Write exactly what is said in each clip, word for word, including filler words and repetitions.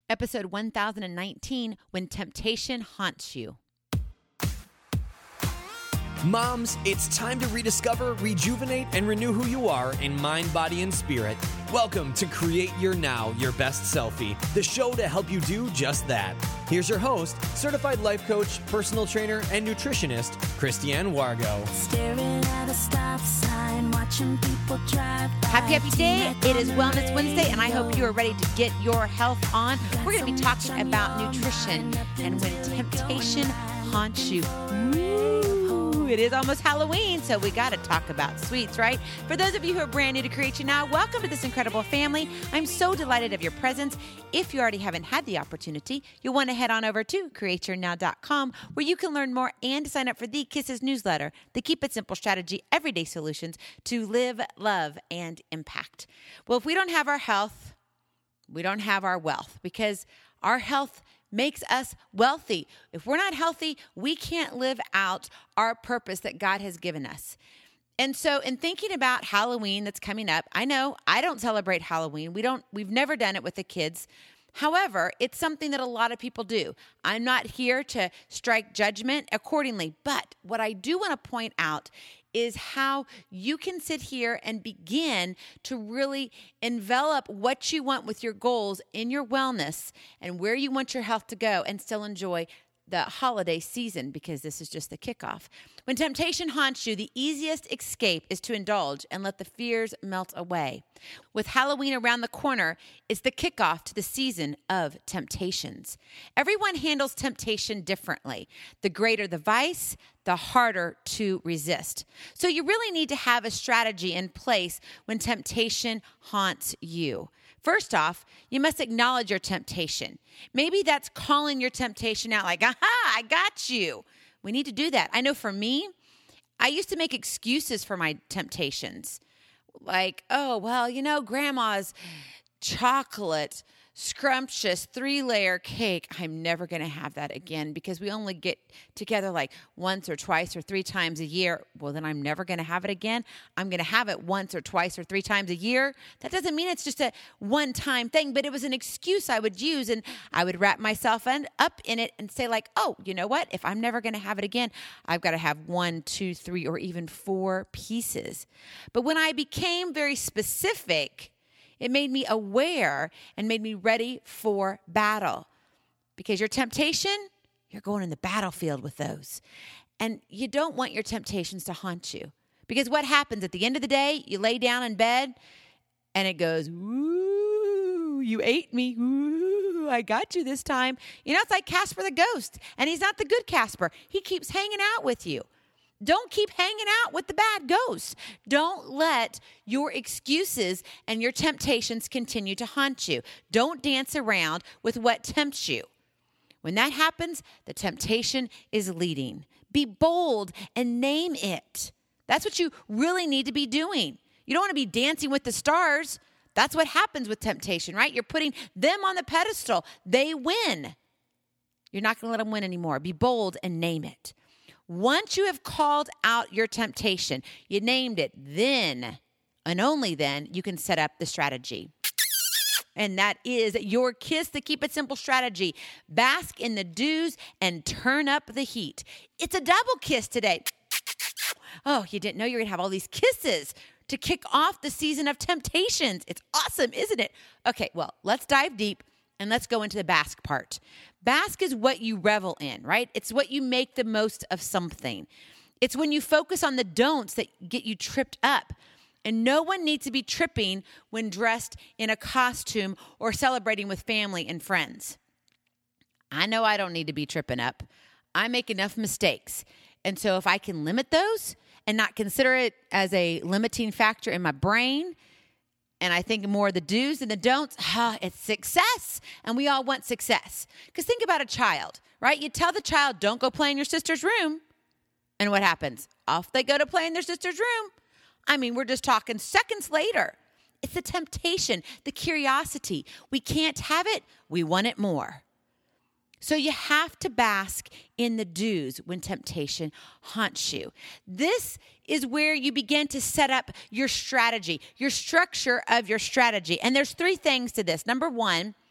episode one thousand nineteen, When Temptation Haunts You. Moms, it's time to rediscover, rejuvenate, and renew who you are in mind, body, and spirit. Welcome to Create Your Now, Your Best Selfie, the show to help you do just that. Here's your host, certified life coach, personal trainer, and nutritionist, Christiane Wargo. Staring at a stop sign, watching people drive by. Happy, happy day. It is Wellness Wednesday, and I hope you are ready to get your health on. We're going to be talking about nutrition and when temptation haunts you. Ooh, it is almost Halloween, so we got to talk about sweets, right? For those of you who are brand new to Create Your Now, welcome to this incredible family. I'm so delighted of your presence. If you already haven't had the opportunity, you'll want to head on over to create your now dot com, where you can learn more and sign up for the Kisses newsletter, the Keep It Simple Strategy Everyday Solutions to live, love, and impact. Well, if we don't have our health, we don't have our wealth, because our health makes us wealthy. If we're not healthy, we can't live out our purpose that God has given us. And so in thinking about Halloween that's coming up, I know I don't celebrate Halloween. We don't, we've never done it with the kids. However, it's something that a lot of people do. I'm not here to strike judgment accordingly, but what I do want to point out is how you can sit here and begin to really envelop what you want with your goals in your wellness and where you want your health to go and still enjoy the holiday season, because this is just the kickoff. When temptation haunts you, the easiest escape is to indulge and let the fears melt away. With Halloween around the corner, it's the kickoff to the season of temptations. Everyone handles temptation differently. The greater the vice, the harder to resist. So you really need to have a strategy in place when temptation haunts you. First off, you must acknowledge your temptation. Maybe that's calling your temptation out like, aha, I got you. We need to do that. I know for me, I used to make excuses for my temptations. Like, oh, well, you know, grandma's chocolate, scrumptious three-layer cake. I'm never going to have that again because we only get together like once or twice or three times a year. Well, then I'm never going to have it again. I'm going to have it once or twice or three times a year. That doesn't mean it's just a one-time thing, but it was an excuse I would use, and I would wrap myself in, up in it and say like, oh, you know what? If I'm never going to have it again, I've got to have one, two, three, or even four pieces. But when I became very specific, it made me aware and made me ready for battle. Because your temptation, you're going in the battlefield with those. And you don't want your temptations to haunt you. Because what happens at the end of the day, you lay down in bed and it goes, ooh, you ate me. Ooh, I got you this time. You know, it's like Casper the Ghost. And he's not the good Casper. He keeps hanging out with you. Don't keep hanging out with the bad ghosts. Don't let your excuses and your temptations continue to haunt you. Don't dance around with what tempts you. When that happens, the temptation is leading. Be bold and name it. That's what you really need to be doing. You don't want to be dancing with the stars. That's what happens with temptation, right? You're putting them on the pedestal. They win. You're not going to let them win anymore. Be bold and name it. Once you have called out your temptation, you named it, then and only then you can set up the strategy. And that is your Kiss the Keep It Simple strategy. Bask in the dews and turn up the heat. It's a double kiss today. Oh, you didn't know you were going to have all these kisses to kick off the season of temptations. It's awesome, isn't it? Okay, well, let's dive deep. And let's go into the bask part. Bask is what you revel in, right? It's what you make the most of something. It's when you focus on the don'ts that get you tripped up. And no one needs to be tripping when dressed in a costume or celebrating with family and friends. I know I don't need to be tripping up. I make enough mistakes. And so if I can limit those and not consider it as a limiting factor in my brain, and I think more of the do's than the don'ts, huh, it's success. And we all want success. Because think about a child, right? You tell the child, don't go play in your sister's room. And what happens? Off they go to play in their sister's room. I mean, we're just talking seconds later. It's the temptation, the curiosity. We can't have it. We want it more. So you have to bask in the dews when temptation haunts you. This is where you begin to set up your strategy, your structure of your strategy. And there's three things to this. Number one,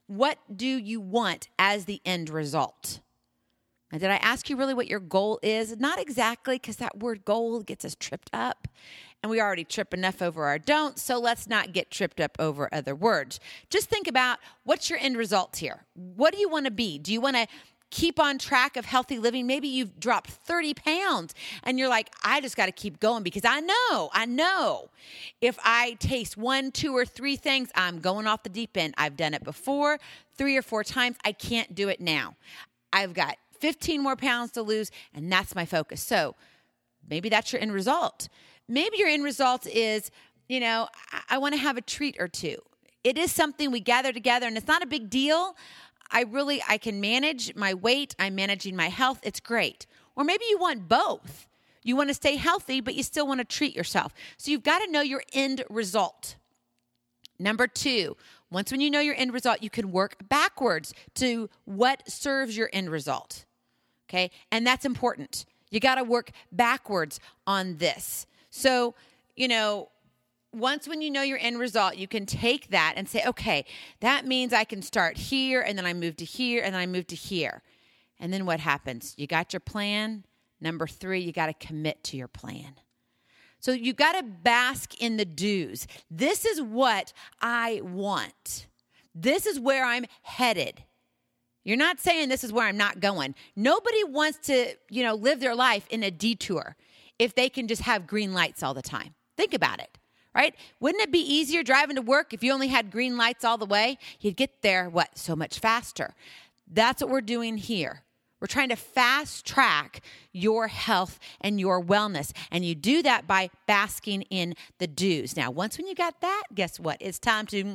what do you want as the end result? Now, did I ask you really what your goal is? Not exactly, because that word goal gets us tripped up. And we already trip enough over our don'ts, so let's not get tripped up over other words. Just think about, what's your end result here? What do you want to be? Do you want to keep on track of healthy living? Maybe you've dropped thirty pounds and you're like, I just got to keep going because I know, I know if I taste one, two, or three things, I'm going off the deep end. I've done it before, three or four times. I can't do it now. I've got fifteen more pounds to lose, and that's my focus. So maybe that's your end result. Maybe your end result is, you know, I, I want to have a treat or two. It is something we gather together, and it's not a big deal. I really, I can manage my weight. I'm managing my health. It's great. Or maybe you want both. You want to stay healthy, but you still want to treat yourself. So you've got to know your end result. Number two, once when you know your end result, you can work backwards to what serves your end result. Okay? And that's important. You got to work backwards on this. So, you know, once when you know your end result, you can take that and say, okay, that means I can start here, and then I move to here, and then I move to here. And then what happens? You got your plan. Number three, you got to commit to your plan. So you got to bask in the do's. This is what I want. This is where I'm headed. You're not saying this is where I'm not going. Nobody wants to, you know, live their life in a detour if they can just have green lights all the time. Think about it. Right? Wouldn't it be easier driving to work if you only had green lights all the way? You'd get there, what, so much faster. That's what we're doing here. We're trying to fast track your health and your wellness. And you do that by basking in the do's. Now, once when you got that, guess what? It's time to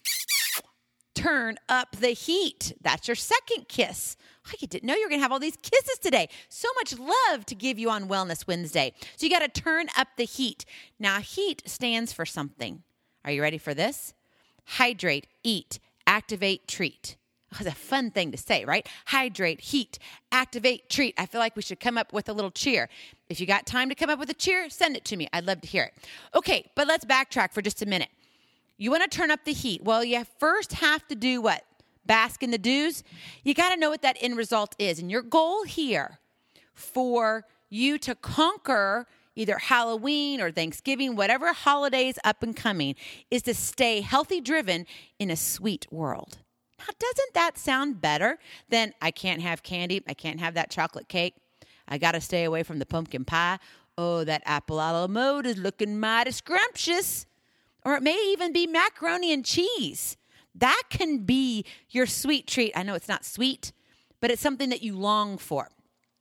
turn up the heat. That's your second kiss. Oh, you didn't know you were going to have all these kisses today. So much love to give you on Wellness Wednesday. So you got to turn up the heat. Now, heat stands for something. Are you ready for this? Hydrate, eat, activate, treat. Oh, it's a fun thing to say, right? Hydrate, heat, activate, treat. I feel like we should come up with a little cheer. If you got time to come up with a cheer, send it to me. I'd love to hear it. Okay, but let's backtrack for just a minute. You want to turn up the heat. Well, you first have to do what? Bask in the do's. You got to know what that end result is. And your goal here for you to conquer either Halloween or Thanksgiving, whatever holidays up and coming, is to stay healthy driven in a sweet world. Now, doesn't that sound better than I can't have candy, I can't have that chocolate cake, I got to stay away from the pumpkin pie, oh, that apple a la mode is looking mighty scrumptious, or it may even be macaroni and cheese. That can be your sweet treat. I know it's not sweet, but it's something that you long for.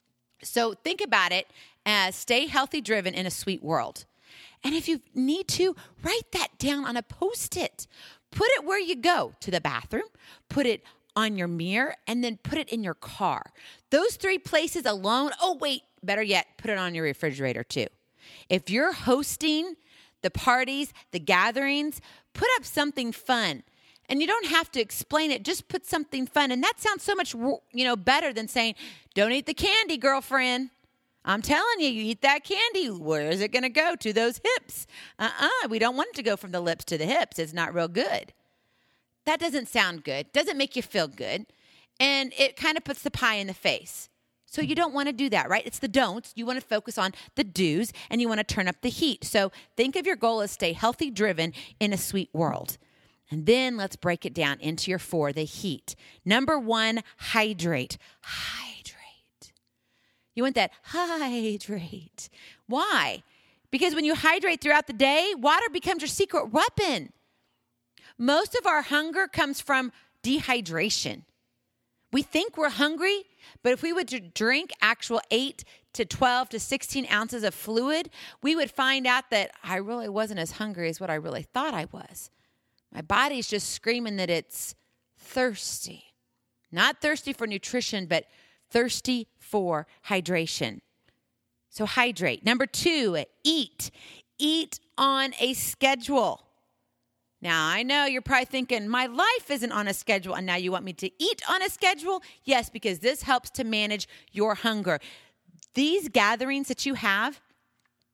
So think about it as stay healthy driven in a sweet world. And if you need to, write that down on a Post-it. Put it where you go, to the bathroom, put it on your mirror, and then put it in your car. Those three places alone, oh wait, better yet, put it on your refrigerator too. If you're hosting the parties, the gatherings, put up something fun. And you don't have to explain it. Just put something fun. And that sounds so much, you know, better than saying, don't eat the candy, girlfriend. I'm telling you, you eat that candy. Where is it going to go? To those hips. Uh-uh. We don't want it to go from the lips to the hips. It's not real good. That doesn't sound good. Doesn't make you feel good. And it kind of puts the pie in the face. So you don't want to do that, right? It's the don'ts. You want to focus on the do's, and you want to turn up the heat. So think of your goal as stay healthy driven in a sweet world. And then let's break it down into your four, the heat. Number one, hydrate. Hydrate. You want that hydrate. Why? Because when you hydrate throughout the day, water becomes your secret weapon. Most of our hunger comes from dehydration. We think we're hungry, but if we would drink actual eight to twelve to sixteen ounces of fluid, we would find out that I really wasn't as hungry as what I really thought I was. My body's just screaming that it's thirsty. Not thirsty for nutrition, but thirsty for hydration. So hydrate. Number two, eat. Eat on a schedule. Now, I know you're probably thinking, my life isn't on a schedule, and now you want me to eat on a schedule? Yes, because this helps to manage your hunger. These gatherings that you have,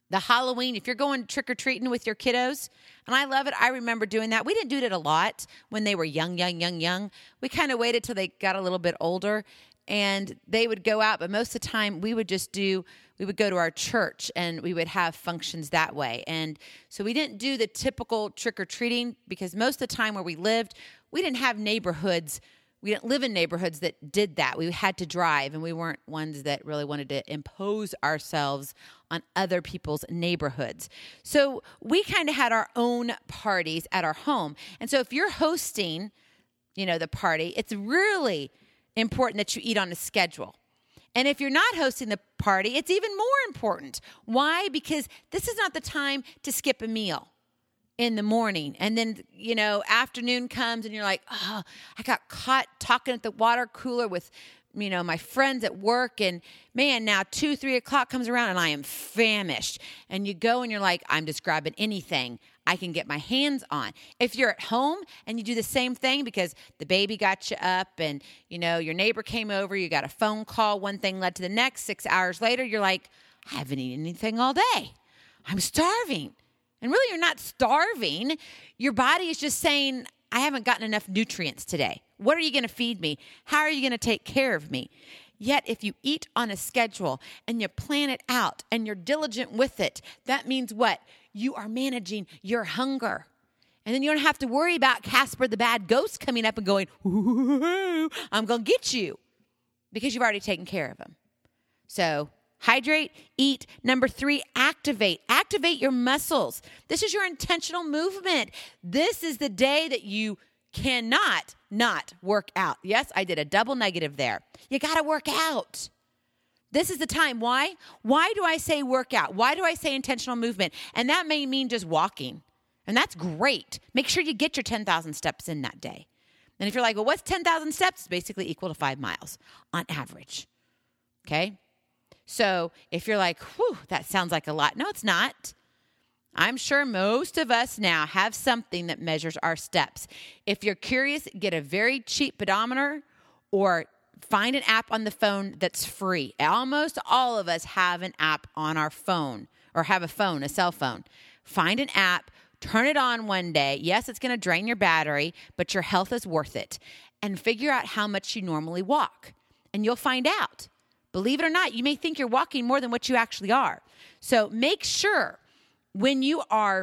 The Halloween, if you're going trick-or-treating with your kiddos, and I love it. I remember doing that. We didn't do it a lot when they were young, young, young, young. We kind of waited till they got a little bit older, and they would go out. But most of the time, we would just do, we would go to our church, and we would have functions that way. And so we didn't do the typical trick-or-treating because most of the time where we lived, we didn't have neighborhoods. We didn't live in neighborhoods that did that. We had to drive, and we weren't ones that really wanted to impose ourselves on other people's neighborhoods. So we kind of had our own parties at our home. And so if you're hosting, you know, the party, it's really important that you eat on a schedule. And if you're not hosting the party, it's even more important. Why? Because this is not the time to skip a meal in the morning. And then, you know, afternoon comes and you're like, oh, I got caught talking at the water cooler with, you know, my friends at work. And man, now two, three o'clock comes around and I am famished. And you go and you're like, I'm just grabbing anything I can get my hands on. If you're at home and you do the same thing because the baby got you up and, you know, your neighbor came over, you got a phone call, one thing led to the next, six hours later, you're like, I haven't eaten anything all day. I'm starving. And really, you're not starving. Your body is just saying, I haven't gotten enough nutrients today. What are you going to feed me? How are you going to take care of me? Yet, if you eat on a schedule and you plan it out and you're diligent with it, that means what? You are managing your hunger. And then you don't have to worry about Casper the bad ghost coming up and going, ooh, I'm going to get you, because you've already taken care of him. So hydrate, eat. Number three, activate. Activate your muscles. This is your intentional movement. This is the day that you cannot not work out. Yes, I did a double negative there. You got to work out. This is the time. Why? Why do I say work out? Why do I say intentional movement? And that may mean just walking. And that's great. Make sure you get your ten thousand steps in that day. And if you're like, well, what's ten thousand steps? It's basically equal to five miles on average. Okay? So if you're like, whew, that sounds like a lot. No, it's not. I'm sure most of us now have something that measures our steps. If you're curious, get a very cheap pedometer or find an app on the phone that's free. Almost all of us have an app on our phone or have a phone, a cell phone. Find an app, turn it on one day. Yes, it's going to drain your battery, but your health is worth it. And figure out how much you normally walk. And you'll find out. Believe it or not, you may think you're walking more than what you actually are. So make sure when you are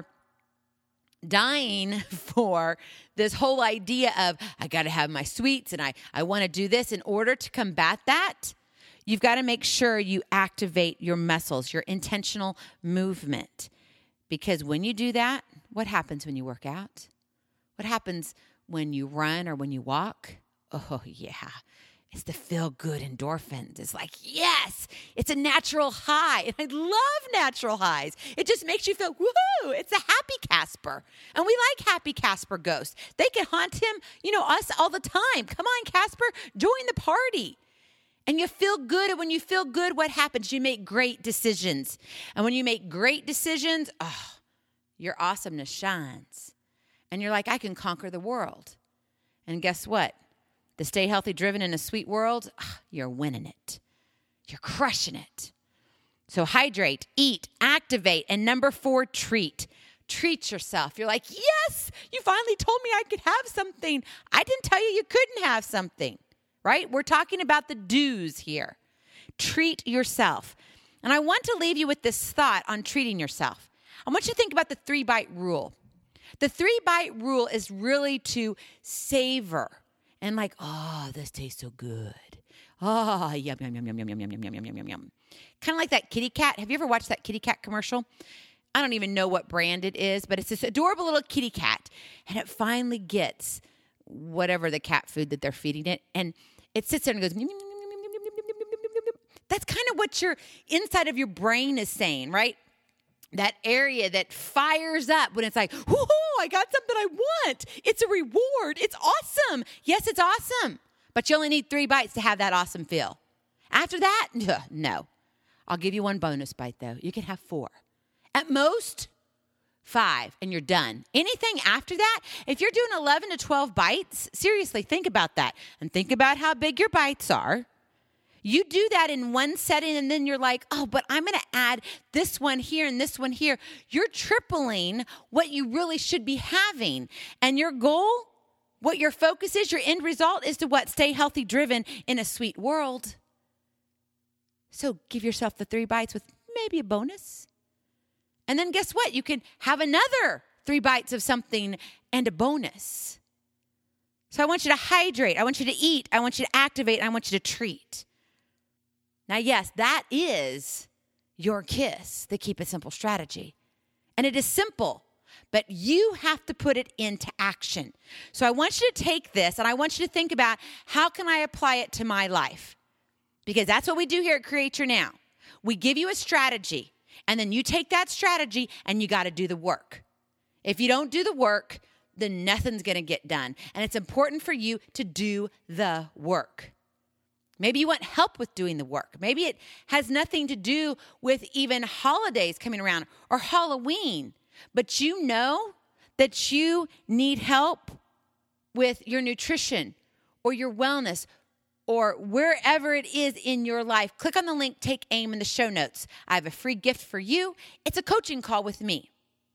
dying for this whole idea of, I got to have my sweets and I, I want to do this, in order to combat that, you've got to make sure you activate your muscles, your intentional movement. Because when you do that, what happens when you work out? What happens when you run or when you walk? Oh, yeah. It's the feel-good endorphins. It's like, yes, it's a natural high. And I love natural highs. It just makes you feel, woohoo, it's a happy Casper. And we like happy Casper ghosts. They can haunt him, you know, us all the time. Come on, Casper, join the party. And you feel good. And when you feel good, what happens? You make great decisions. And when you make great decisions, oh, your awesomeness shines. And you're like, I can conquer the world. And guess what? The Stay Healthy Driven in a Sweet World, you're winning it. You're crushing it. So hydrate, eat, activate, and number four, treat. Treat yourself. You're like, yes, you finally told me I could have something. I didn't tell you you couldn't have something, right? We're talking about the do's here. Treat yourself. And I want to leave you with this thought on treating yourself. I want you to think about the three-bite rule. The three-bite rule is really to savor. And like, oh, this tastes so good. Oh, yum, yum, yum, yum, yum, yum, yum, yum, yum, yum, yum, yum. Kind of like that kitty cat. Have you ever watched that kitty cat commercial? I don't even know what brand it is, but it's this adorable little kitty cat. And it finally gets whatever the cat food that they're feeding it. And it sits there and goes, that's kind of what your inside of your brain is saying, right? That area that fires up when it's like, whoo, I got something I want. It's a reward. It's awesome. Yes, it's awesome. But you only need three bites to have that awesome feel. After that, no. I'll give you one bonus bite, though. You can have four. At most, five, and you're done. Anything after that, if you're doing eleven to twelve bites, seriously, think about that. And think about how big your bites are. You do that in one setting and then you're like, oh, but I'm going to add this one here and this one here. You're tripling what you really should be having. And your goal, what your focus is, your end result is to what? Stay healthy driven in a sweet world. So give yourself the three bites with maybe a bonus. And then guess what? You can have another three bites of something and a bonus. So I want you to hydrate. I want you to eat. I want you to activate. I want you to treat. Now, yes, that is your KISS, the Keep It Simple strategy. And it is simple, but you have to put it into action. So I want you to take this and I want you to think about, how can I apply it to my life? Because that's what we do here at Create Your Now. We give you a strategy, and then you take that strategy and you got to do the work. If you don't do the work, then nothing's going to get done. And it's important for you to do the work. Maybe you want help with doing the work. Maybe it has nothing to do with even holidays coming around or Halloween. But you know that you need help with your nutrition or your wellness or wherever it is in your life. Click on the link, Take Aim in the show notes. I have a free gift for you. It's a coaching call with me.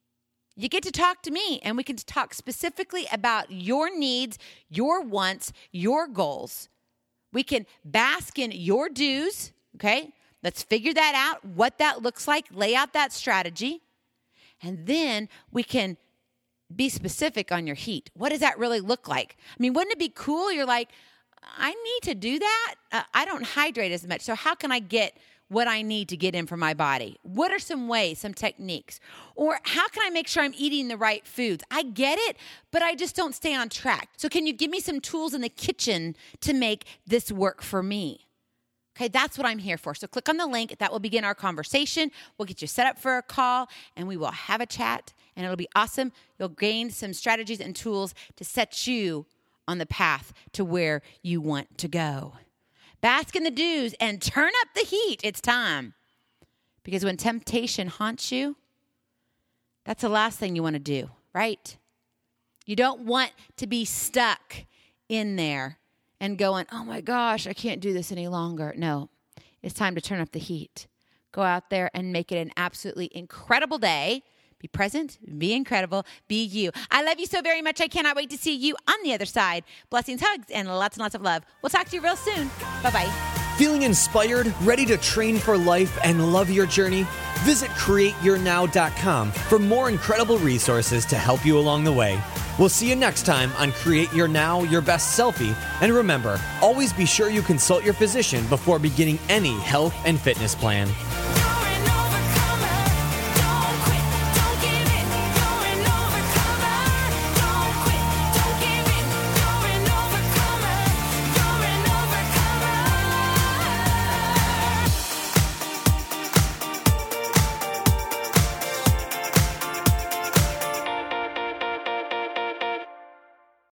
You get to talk to me, and we can talk specifically about your needs, your wants, your goals. We can bask in your dues, okay? Let's figure that out, what that looks like, lay out that strategy, and then we can be specific on your heat. What does that really look like? I mean, wouldn't it be cool? You're like, I need to do that. Uh, I don't hydrate as much, so how can I get what I need to get in for my body? What are some ways, some techniques? Or how can I make sure I'm eating the right foods? I get it, but I just don't stay on track. So can you give me some tools in the kitchen to make this work for me? Okay, that's what I'm here for. So click on the link. That will begin our conversation. We'll get you set up for a call, and we will have a chat, and it'll be awesome. You'll gain some strategies and tools to set you on the path to where you want to go. Bask in the dews and turn up the heat. It's time. Because when temptation haunts you, that's the last thing you want to do, right? You don't want to be stuck in there and going, oh my gosh, I can't do this any longer. No, it's time to turn up the heat. Go out there and make it an absolutely incredible day. Be present, be incredible, be you. I love you so very much. I cannot wait to see you on the other side. Blessings, hugs, and lots and lots of love. We'll talk to you real soon. Bye-bye. Feeling inspired, ready to train for life and love your journey? Visit create your now dot com for more incredible resources to help you along the way. We'll see you next time on Create Your Now, Your Best Selfie. And remember, always be sure you consult your physician before beginning any health and fitness plan.